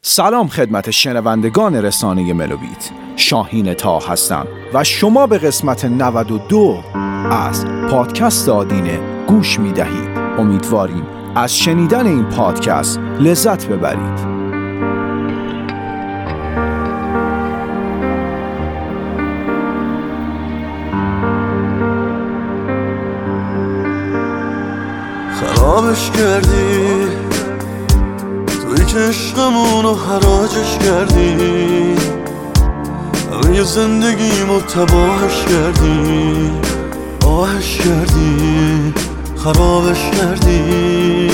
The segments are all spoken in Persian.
سلام خدمت شنوندگان رسانه ملوبیت، شاهین تا هستم و شما به قسمت 92 از پادکست آدینه گوش می دهید. امیدواریم از شنیدن این پادکست لذت ببرید. خرابش کردی توی که عشقمونو حراجش کردی، همه زندگیمو تباهش کردی، آهش کردی، خرابش کردی.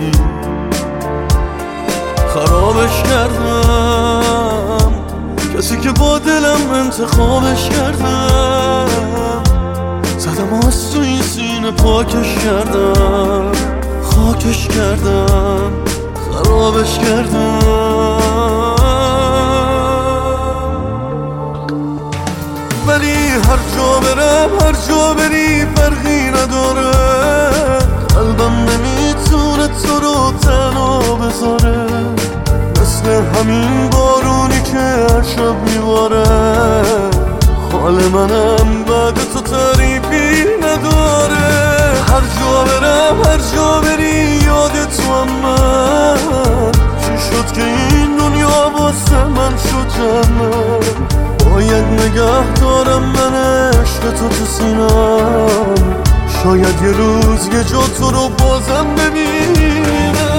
خرابش کردم کسی که با دلم انتخابش کردم، زدم از تو این سینه پاکش کردم، خاکش کردم، خرابش کردم. ولی هر جا برم هر جا بری فرقی نداره، قلبم نمیتونه تو رو تنها بذاره، مثل همین بارونی که هر شب میباره. حال منم بعد تو تعریفی نداره. هر جا برم هر جا بری یاد تو هم من، چی شد که این دنیا واسه من شد جنت. باید نگه دارم من عشق تو سینم، شاید یه روز یه جا تو رو بازم ببینم.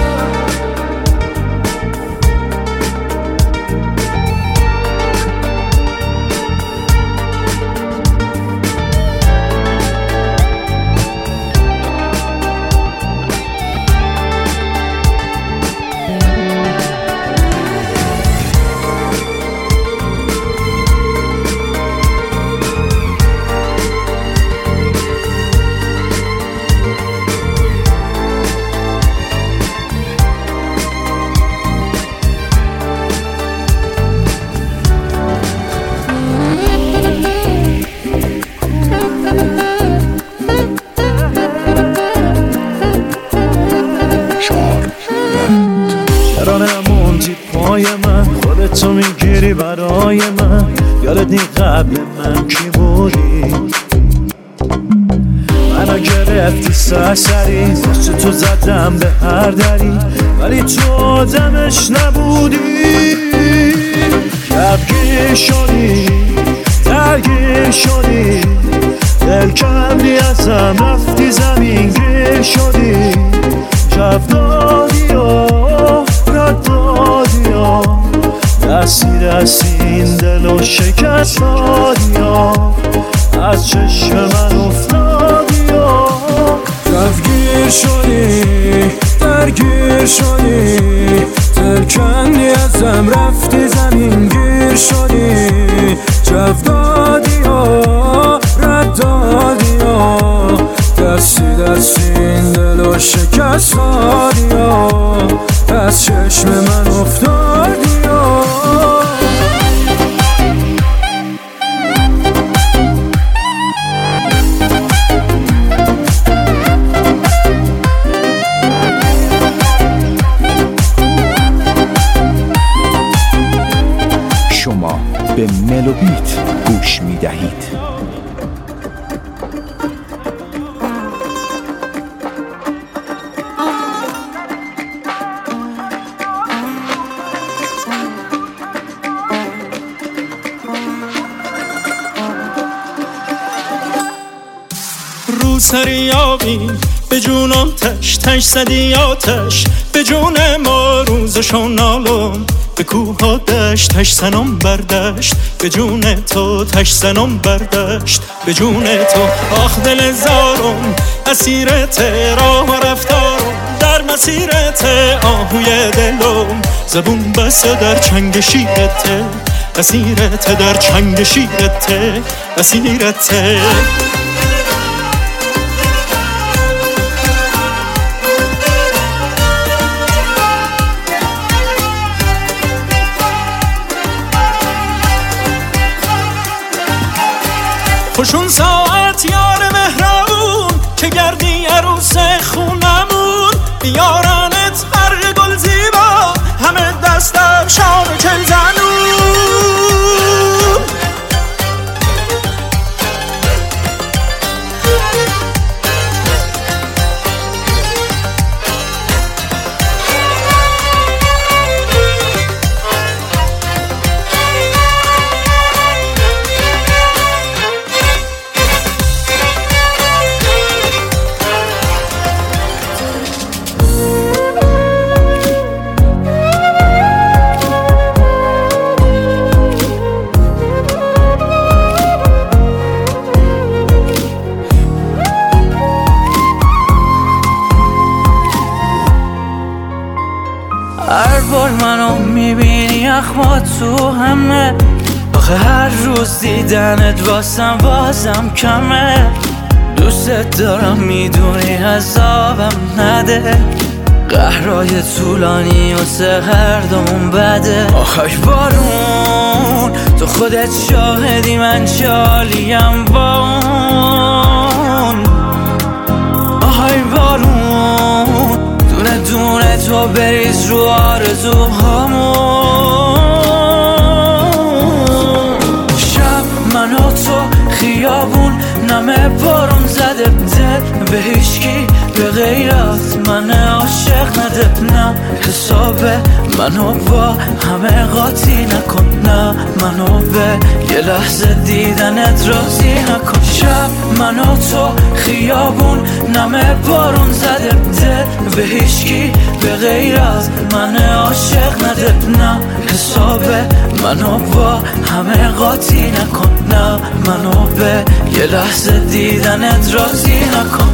تو میگیری برای من، یادت نی قبل من کی بودی؟ منو گرفتی سرسری، واسه تو زدم به هر دری، ولی تو آدمش نبودی. کفگیر شدی، درگیر شدی، دل کندی ازم رفتی زمین گیر شدی، جف دادی و رد دادی و دستی دستی این دلو شکست دادی و از چشم من افتادی و کفگیر شدی، درگیر شدی، دل کندی ازم رفتی زمین گیر شدی، جف دادی و رد دادی و دستی دستی این دلو شکست دادی و از چشم من افتادی. شما به ملوبیت گوش می دهید. سریابی به جونم تش تش زدی آتش، به جون ما روزشون نالم، به کوه ها دشت تش زنم بردشت، به جون تو تش زنم بردشت، به جون تو آخ دل زارم، اسیرت راه و رفتارم، در مسیرت آهوی دلم، زبون بسته در چنگ شیرت، اسیرت در چنگ شیرت، اسیرت. خوشون ساعت یار مهربون که گردی عروس خونمون، بیارنت برق گل زیبا همه دست زخمات تو همه، آخه هر روز دیدنت واسم کمه. دوست دارم میدونی عذابم نده، قهرای طولانی واسه هر دومون بده. آخه بارون تو خودت شاهدی من چالیم بارون. آهای بارون دونه دونه تو بریز رو آرزوهامون. شب من و تو خیابون نمه بارون زده، دل به هیچکی به غیرت من عاشق نده. نه حسابه منو با همه قاطی نکن، نه منو به یه لحظه دیدنت راضی نکن. شب من و تو خیابون نمه بارون زده، دل به هیچکی به غیرت من عاشق نده. نه حسابه منو با همه قاطی نکن، نه منو به یه لحظه دیدنت راضی نکن.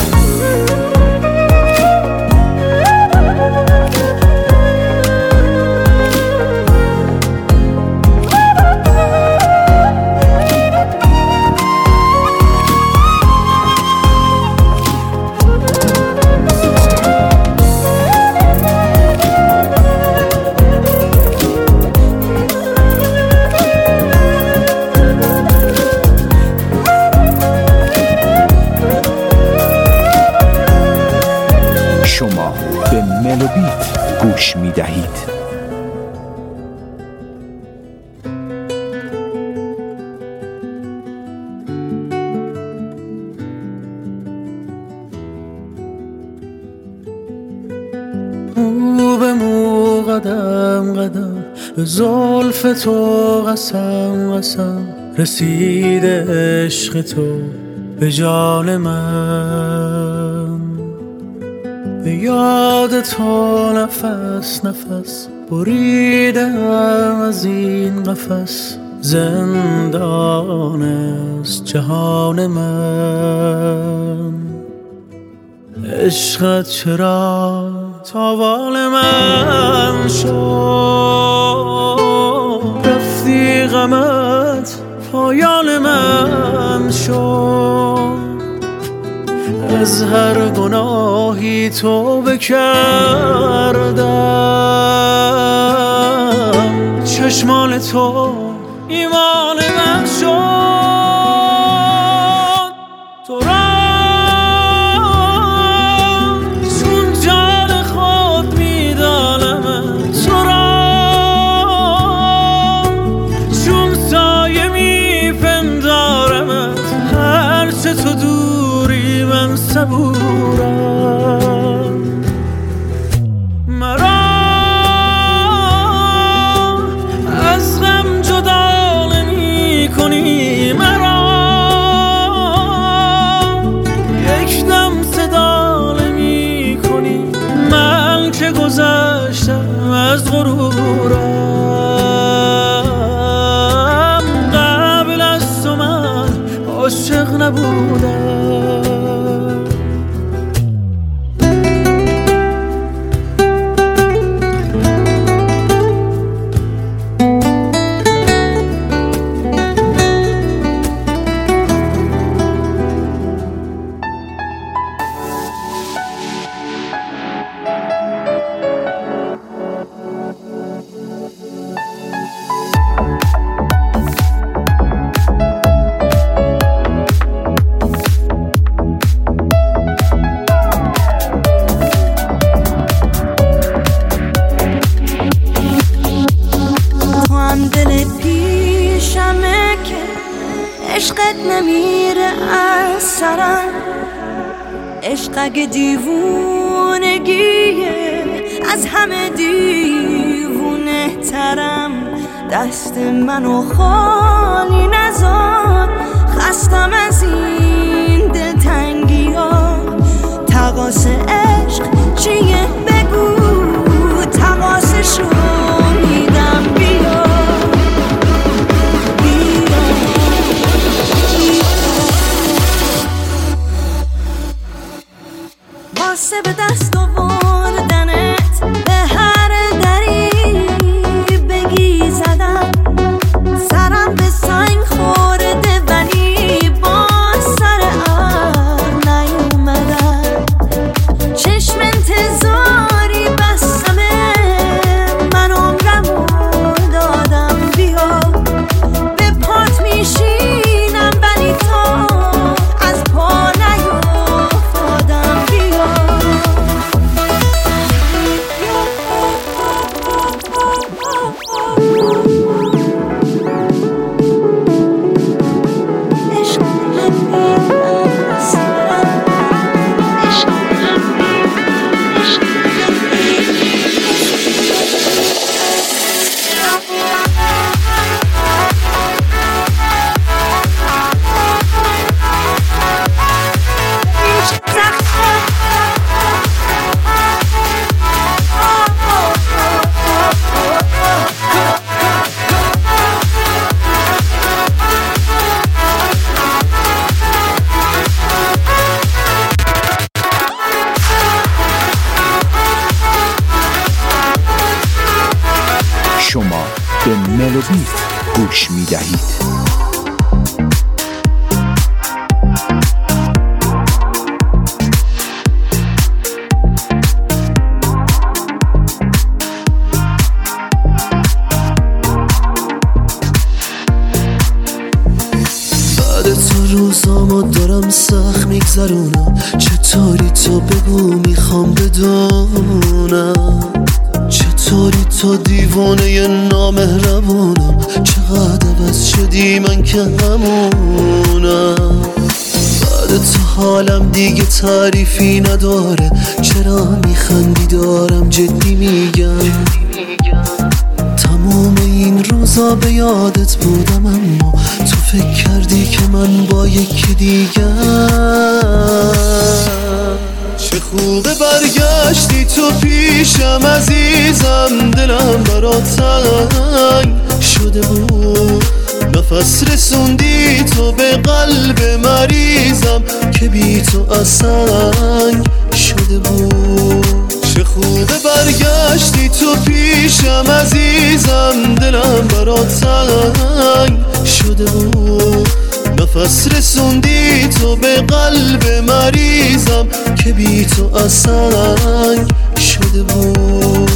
شما به ملوبیت گوش می دهید. مو به مو قدم قدم به زلف تو قسم قسم، رسیده عشق تو به جان من. به یاد تو نفس نفس بریدم از این قفس، زندان است جهان من. عشقت چرا تاوان من شد، رفتی غمت پایان من شد. از هر گناهی توبه کردم، چشمان تو ایمان من شد. تو را چون جان خود میدانم، تو را چون سایه میپندارمت، هرچه تو دوری من صبورم. مرا از غم جدا نمی کنی، مرا یک دم صدا نمی کنی. من که گذشتم از غرورم، قبل از تو من عاشق نبودم. عشقت نمیره از سرم، عشق اگه دیوونگیه از همه دیوونه ترم. دست منو خالی نذار، خستم از این دلتنگی ها. تقاص عشق چیه بگو، تقاصشو میدم. بیا واسه به دست آوردنت به هر دری بگیزم، شما به ملوبیت گوش می دهید. روزامو دارم سخت میگذرونم، چطوری تو بگو میخوام بدونم، چطوری تو دیوانه نامهربونم، چقدر عوض شدی من که همونم. بعد تو حالم دیگه تعریفی نداره، چرا میخندی دارم جدی میگم. تموم این روزا به یادت بودم اما تو فکر کردی که من با یکی دیگه. چه خوبه برگشتی تو پیشم عزیزم، دلم برات تنگ شده بود، نفس رسوندی تو به قلب مریضم که بی تو اصنگ شده بود. چه خوبه برگشتی تو پیشم عزیزم، دلم برات تنگ شده بود، نفس رسوندی تو به قلب مریضم که بی تو اصنگ شده بود.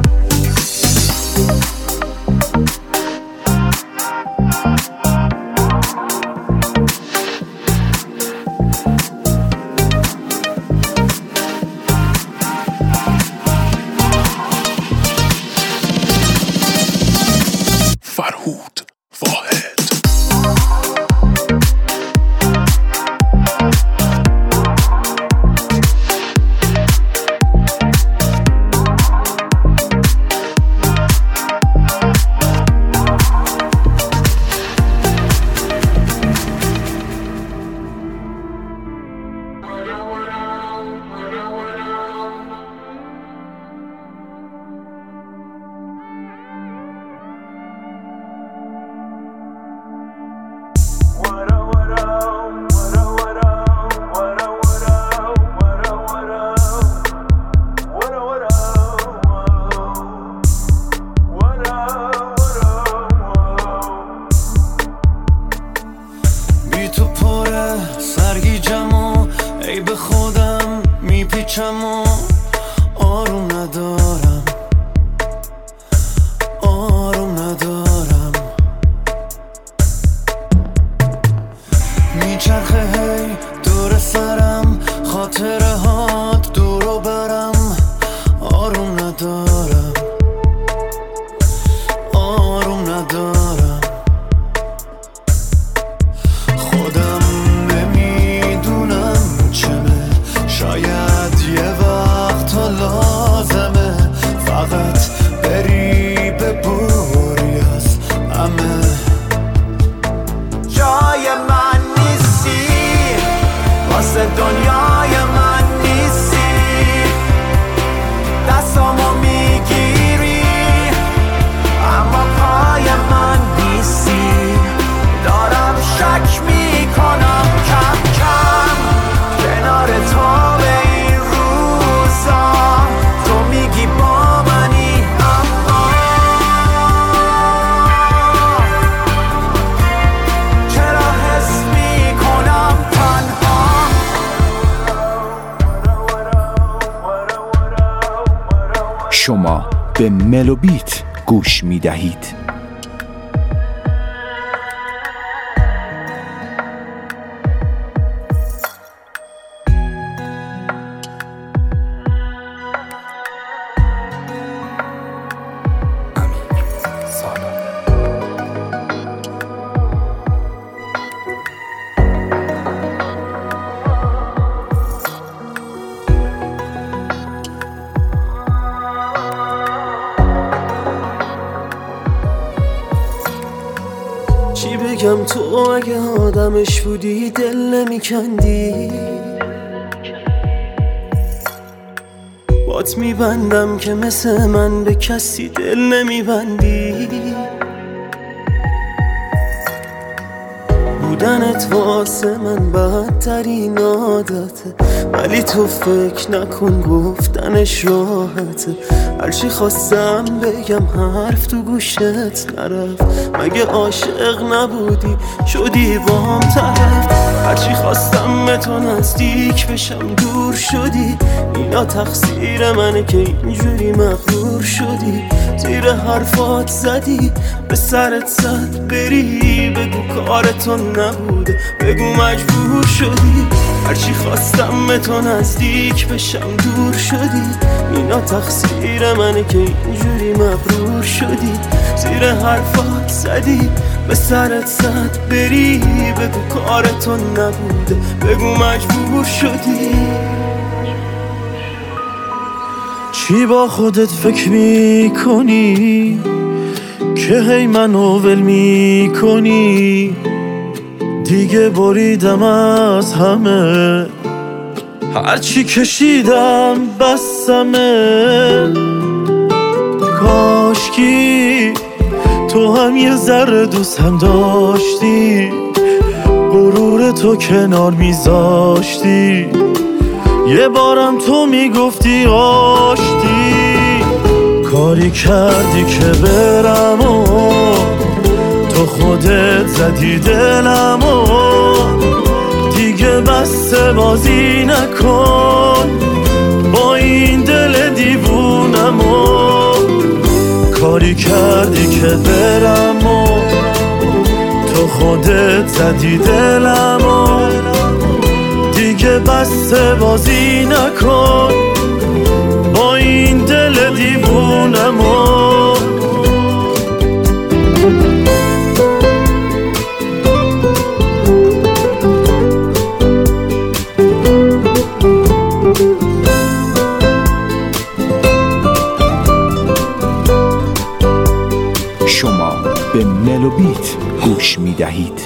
شما به ملوبیت گوش می دهید. چی بگم تو اگه آدمش بودی دل نمیکندی، بات میبندم که مثل من به کسی دل بودنت واسه من بدترین عادته، ولی تو فکر نکن گفتنش راحته. هرچی خواستم بگم حرف تو گوشت نرفت، مگه عاشق نبودی شدی با هم طرف؟ هرچی خواستم به تو نزدیک بشم دور شدی، اینا تقصیر منه که اینجوری مغرور شدی. زیر حرفات زدی به سرت زد بری، بگو کارتون نبوده، بگو مجبور شدی. هرچی خواستم به تو نزدیک بشم دور شدی، اینا تقصیر منه که اینجوری مغرور شدی. زیر حرفات زدی به سرت زد بری، بگو کارتون نبوده، بگو مجبور شدی. چی با خودت فکر میکنی که هی منو ول میکنی؟ دیگه بریدم از همه، هرچی کشیدم بسمه. کاشکی تو هم یه ذره دوست هم داشتی، غرور تو کنار میذاشتی، یه بارم تو میگفتی آشتی. کاری کردی که برم و تو خودت زدی دلم و دیگه بسته بازی نکن با این دل دیوونم و کاری کردی که برم و تو خودت زدی دلم و دیگه بسته بازی نکن با این دل دیوونم و شما به ملوبیت گوش می دهید.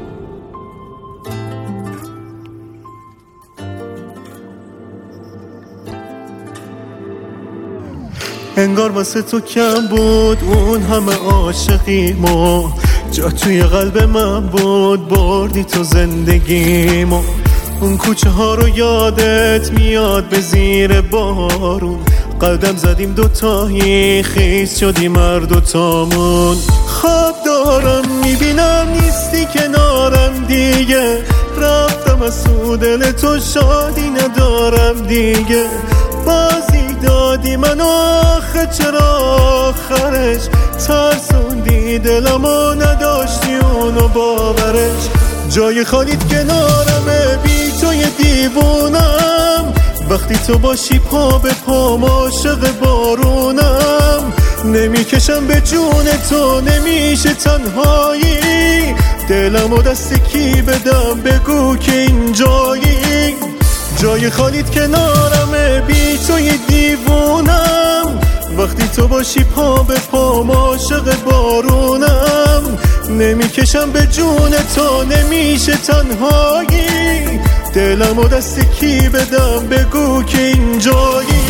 انگار واسه تو کم بود اون همه عاشقیمو، جا توی قلب من بود بردی تو زندگیمو. اون کوچه ها رو یادت میاد به زیر بارون، قدم زدیم دوتایی خیس شدیم هر دوتامون. خواب دارم میبینم نیستی کنارم دیگه، رفتم از تو دل تو شادی ندارم دیگه. بازی دادی من آخه چرا آخرش ترسوندی دلمو نداشتی اونو باورش. جای خالیت کنارمه بی توی دیوونم، وقتی تو باشی پا به پام عاشق بارونم. نمیکشم به جون تو نمیشه تنهایی، دلمو دست کی بدم بگو که اینجایی. جای خالیت کنارمه بی توی دیوونم، وقتی تو باشی پا به پام عاشق بارونم. نمیکشم به جون تو نمیشه تنهایی، دلمو دست کی بدم بگو که اینجایی.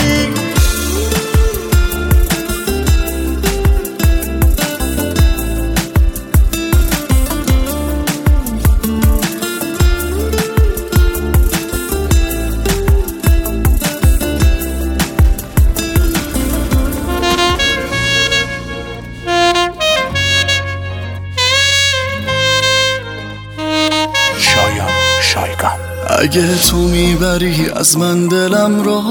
اگه تو میبری از من دلم رو،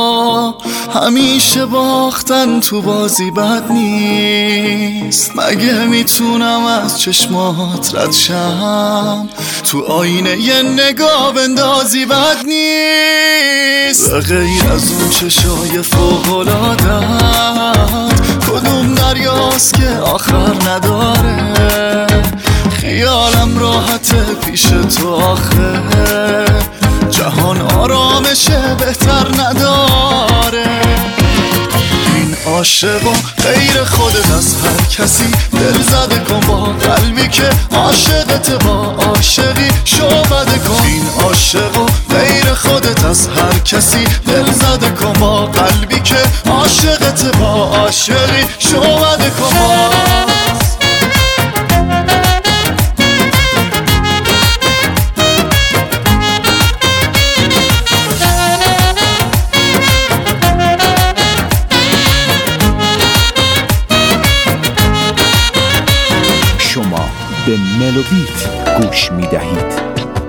همیشه باختن تو بازی بد نیست. مگه میتونم از چشمات رد شم، تو آینه یه نگاه بندازی بد نیست. به غیر از اون چشای فوق‌العاده‌ات کدوم دریاست که آخر نداره؟ خیالم راحته پیش تو آخه، جهان آرامشه بهتر نداره. این عاشقا غیر خودت از هر کسی، دل زده کن با قلبی که عاشقت، با عاشقی شعبده کن. این عاشقا غیر خودت از هر کسی، دل زده کن با قلبی که عاشقت، با عاشقی شعبده کن. به ملوبیت گوش می دهید.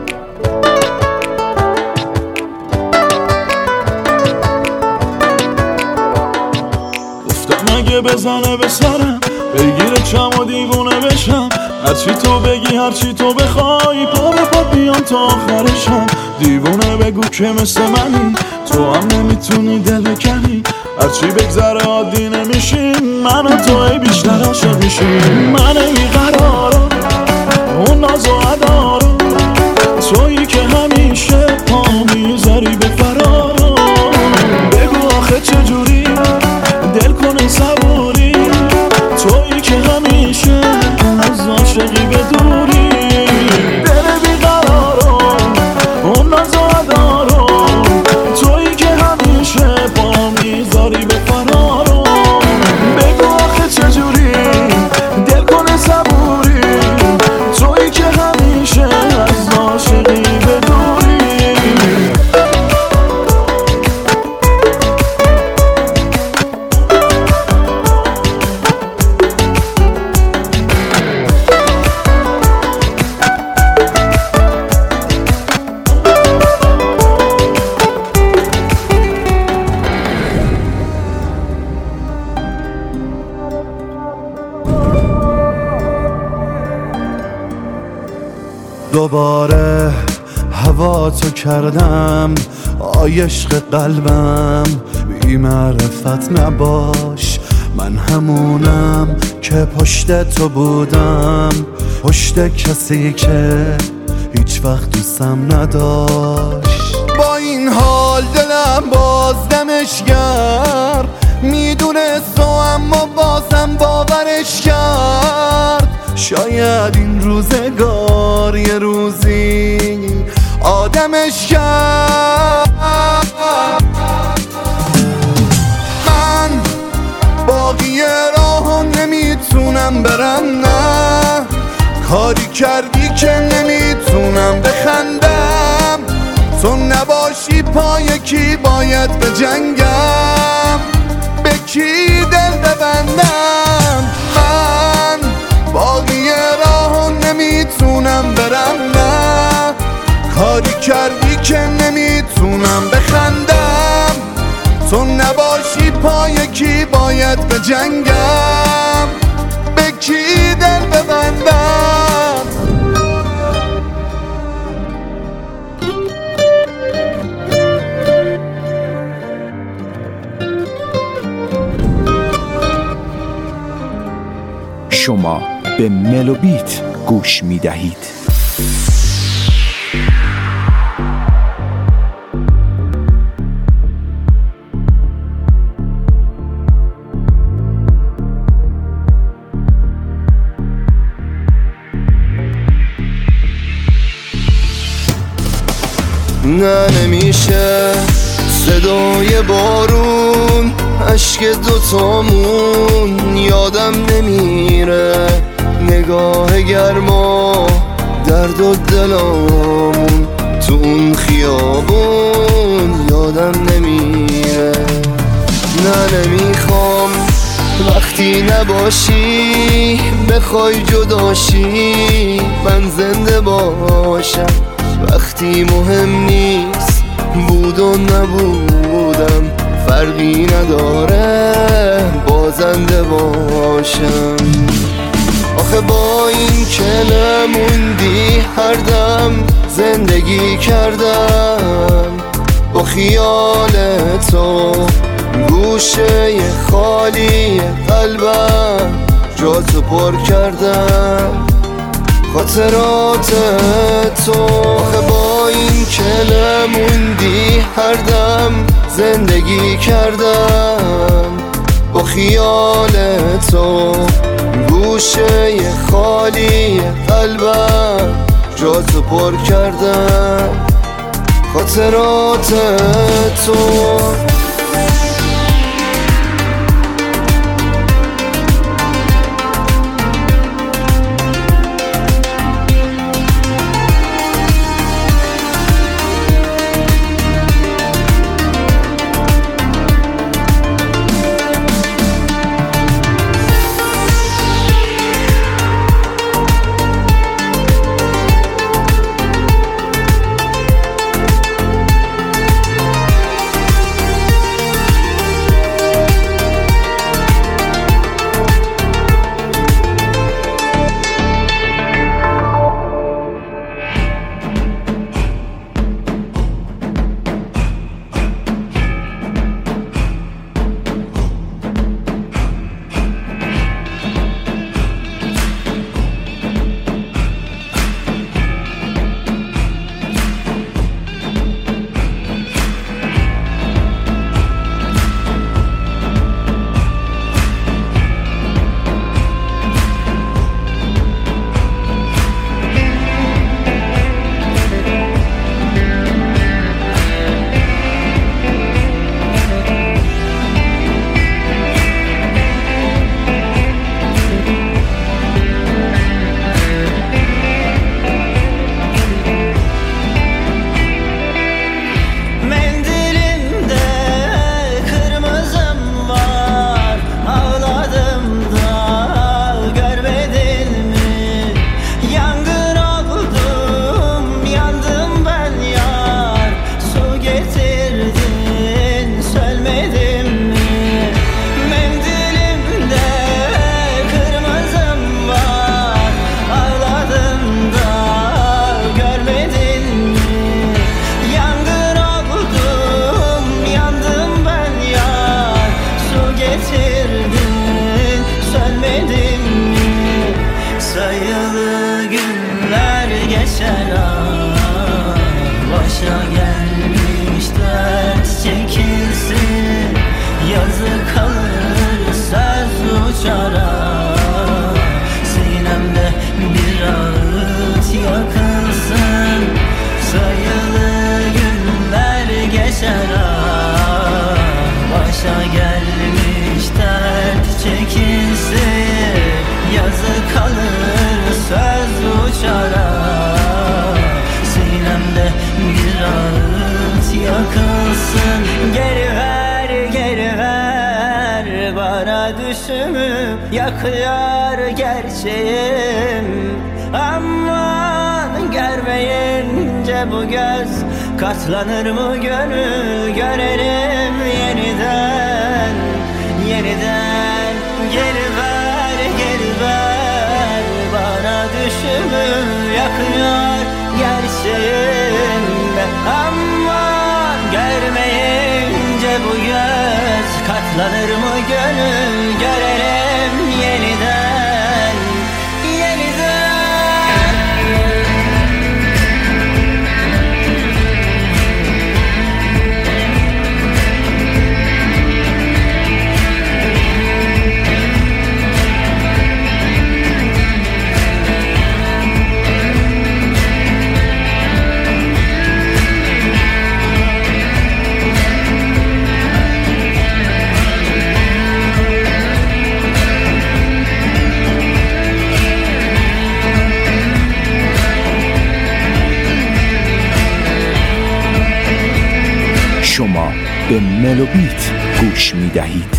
مگه بزنه به سرم بگیره چم و دیوونه بشم، هرچی تو بگی هرچی تو بخوای پا به پا بیام تا آخرشم. دیوونه بگو که مثل منی تو هم نمیتونی دل بکنی، هرچی بگذره عادی نمیشیم من و تو ای بیشتر عاشق میشیم. من بیقرارم اون ناز و عدارم، تویی که همیشه پا میذاری به فرارم. بگو آخه چجوری دل کنه صبوری، تویی که همیشه از عاشقی به دوری. دل بیقرارم اون ناز و عدارم، تویی که همیشه پا میذاری به فرارم. بگو آخه چجوری دل کنه صبوری، تویی که همیشه از عاشقی به دوری. دوباره هوا تو کردم آی عشق قلبم، بی معرفت نباش من همونم که پشت تو بودم، پشت کسی که هیچ وقت دوستم نداشت. با این حال دلم باز دمش کرد، میدونست تو اما بازم باورش کرد. شاید این روزگار یه روزی آدمش کرد. من باقی راهو نمیتونم برم، نه کاری کردی که نمیتونم بخندم. تو نباشی پای کی باید بجنگم، به کی دل ببندم. من باقی راهو نمیتونم برم، نه کاری کردی که نمیتونم بخندم. تو نباشی پای کی باید بجنگم، به کی دل ببندم. شما به ملوبیت گوش می دهید. نه نمیشه صدای بارون، عشق دوتامون یادم نمیره، نگاه گرما درد و دلامون تو اون خیابون یادم نمیره. نه نمیخوام وقتی نباشی بخوای جداشی من زنده باشم، وقتی مهم نیست بود و نبودم فرقی نداره بازنده باشم. آخه با این که نموندی هر دم زندگی کردم، با خیال تو گوشه خالی قلبم جاتو پر کردم، خاطرات تو. آخه با این که نموندی هر دم زندگی کردم، با خیال تو گوشه خالی قلبم جاتو پر کردم، خاطرات تو. olsun. Geri ver bana düşümü, yakıyor gerçeğim. Aman görmeyince bu göz, katlanır mı gönül, görelim yeniden. Geri ver bana düşümü, yakıyor gerçeğim. Aman görmeyince bu göz, katlanır mı gönül, görelim yeniden. شما به ملوبیت گوش می دهید.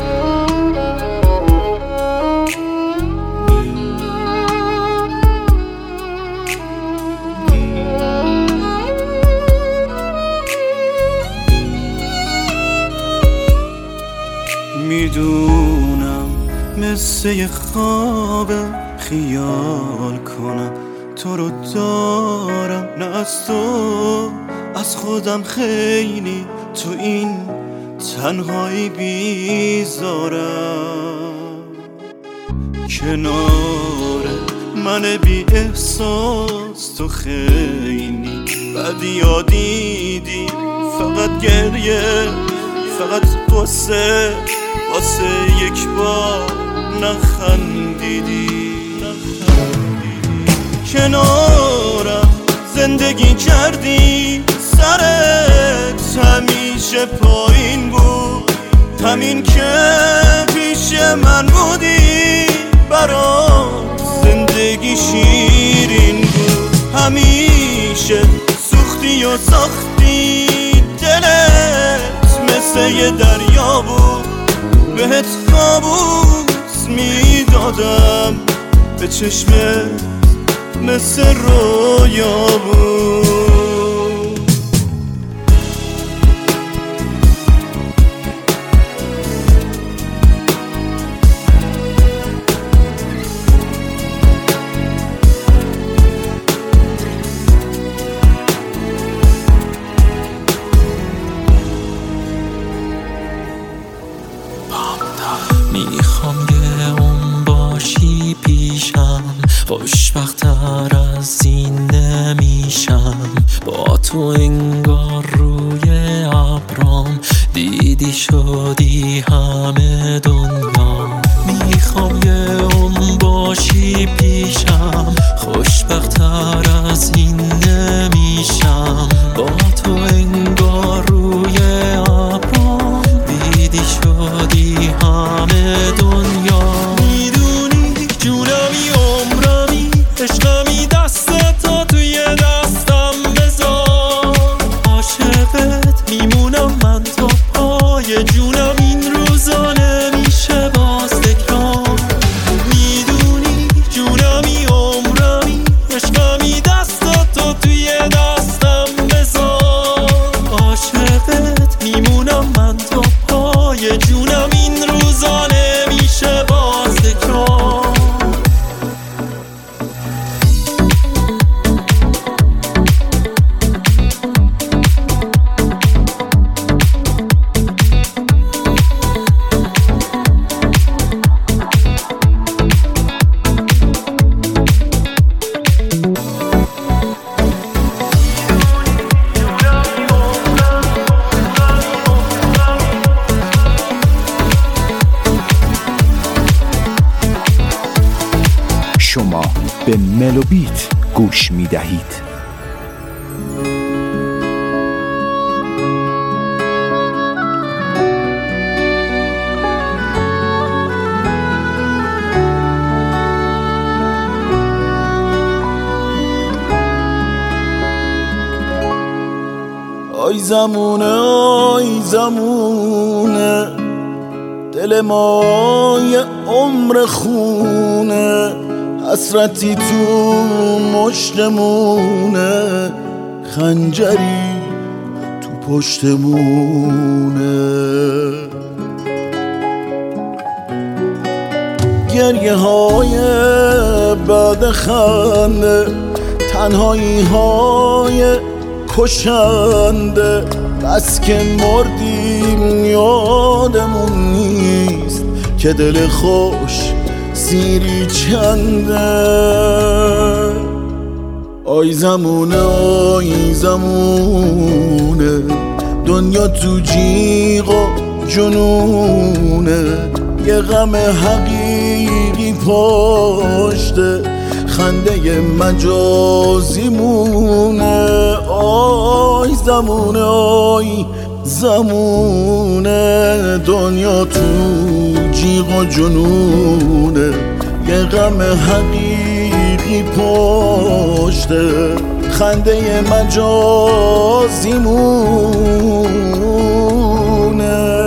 میدونم مثل خواب خیال کنم تو رو دارم، نه از تو، از خودم خیلی تو این تنهایی بیزارم. کنار من بی احساس تو خیلی بدیا دیدی، فقط گریه، فقط قصه، واسه یک بار نخندیدی. کنارم زندگی کردی، سرت همیشه پایین بود، همین که پیش من بودی برات زندگی شیرین بود. همیشه سوختی و ساختی، دلت مثل یه دریا بود، بهت کابوس میدادم، به چشمت مثل رویا بود. میخوام یه اون باشی پیشم، خوشبخت‌تر از این نمیشم. با تو انگار روی ابرام دیدی شدی همه دنیا. میخوام یه اون باشی پیشم، خوشبخت‌تر از این نمیشم. با تو انگار روی ابرام دیدی شدی همه دنیا. میدونی جونمی عمرمی عشقمی، دست تا توی دستم بذار. عاشقت میمونم من تا پای جونم، این روزا نمیشه باز تکرار. میدونی جونمی عمرمی عشقمی، دست تا توی دستم بذار. عاشقت میمونم من تا پای جونم، این روزا نمیشه باز تکرار. شما به ملوبیت گوش می دهید. آی زمونه آی زمونه دل ما یه عمر خونه حسرتی تو مشتمونه خنجری تو پشتمونه گریه های بعد خنده تنهایی های کشنده بس که مردیم یادمون نیست که دل خوش سیری چنده آی زمونه آی زمونه دنیا تو جیغ و جنونه یه غم حقیقی پشته خنده مجازی مونه آی زمونه آی زمونه دنیا تو جیغ و جنونه یه غم حقیقی پشته خنده مجازی مونه